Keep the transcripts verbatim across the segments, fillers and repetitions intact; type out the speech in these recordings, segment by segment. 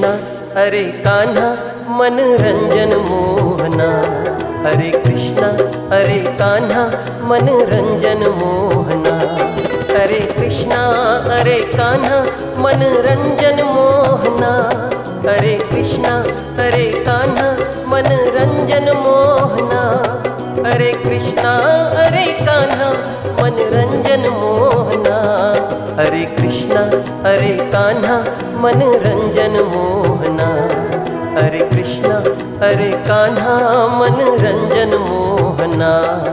कृष्णा अरे कान्हा मनरंजन मोहना, अरे कृष्णा अरे कान्हा मनरंजन मोहना, अरे कृष्णा अरे कान्हा मनरंजन मोहना, अरे कृष्णा अरे कान्हा मनरंजन मोहना, अरे कृष्णा अरे कान्हा मनरंजन मोहना, अरे कृष्णा अरे कान्हा मनरंजन मोहना, अरे कृष्णा अरे कान्हा मनरंजन मोहना।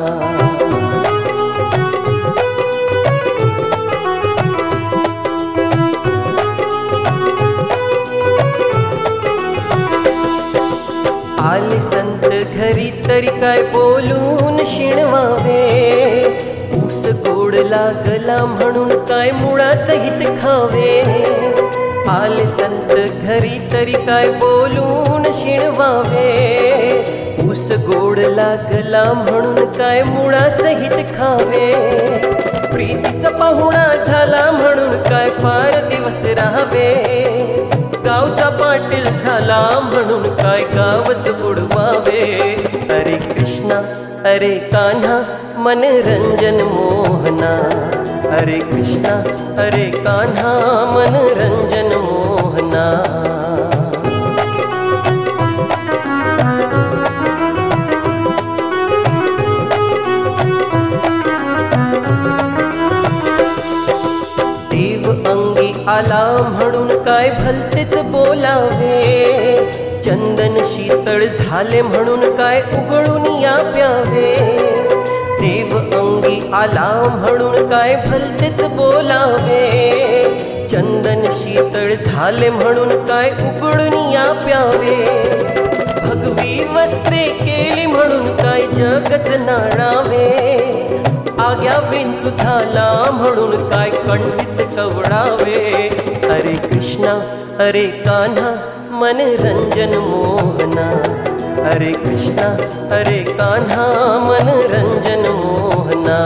आले संत घरी तरी काय बोलून शिणवावे, ऊस गोड लागला म्हणून काय मुळासहित खावे। आले संत घरी तरी काय बोलून शिणवावे, ऊस गोड लागला म्हणून काय मुळासहित खावे। प्रीतीचा पाहुणा झाला म्हणून काय फार दिवस राहावे, गावचा पाटील झाला म्हणून काय गावच बुडवावे। अरे कृष्णा अरे कान्हा मनरंजन मोहना, अरे कृष्णा अरे कान्हा मनरंजन मोहना। देव अंगी आला म्हणून काय भलतेच बोलावे, चंदन शीतळ झाले म्हणून काय उघडून या प्यावे। देव अंगी आला म्हणून काय भलतेच बोलावे, चंदन शीतळ झाले म्हणून काय उघडून या प्यावे। भगवी वस्त्रे केली म्हणून काय जगच नाणावे, आग्या विंचू झाला म्हणून काय कंठीच कवडावे। अरे कृष्णा अरे कान्हा मनरंजन मोहना, अरे कृष्णा अरे कान्हा मनरंजन मोहना।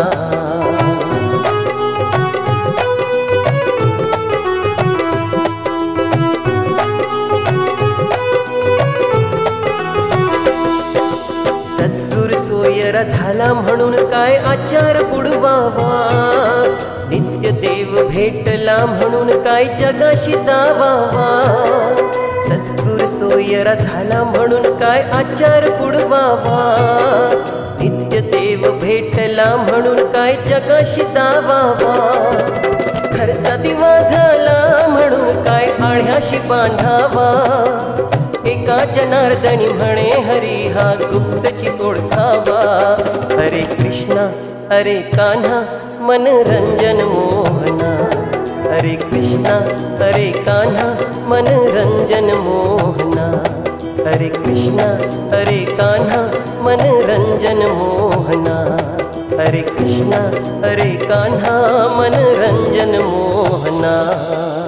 सद्गुर सोयरा झाला म्हणून काय आचार बुडवावा, नित्य देव भेटला म्हणून काय जगाशी दावावा। सद्गुर सोयरा झाला म्हणून काय आचार बुडवावा, नित्य देव भेटला म्हणून काय जगाशी दावावा। घरचा दिवा झाला म्हणून काय आळ्याशी बांधावा, एका जनार्दनी म्हणे हरी हा गुप्तची ओळखावा। अरे कृष्णा अरे कान्हा मनरंजन मोहना, अरे कृष्णा अरे कान्हा मनरंजन मोहना, अरे कृष्णा अरे कान्हा मनरंजन मोहना, अरे कृष्णा अरे कान्हा मनरंजन मोहना।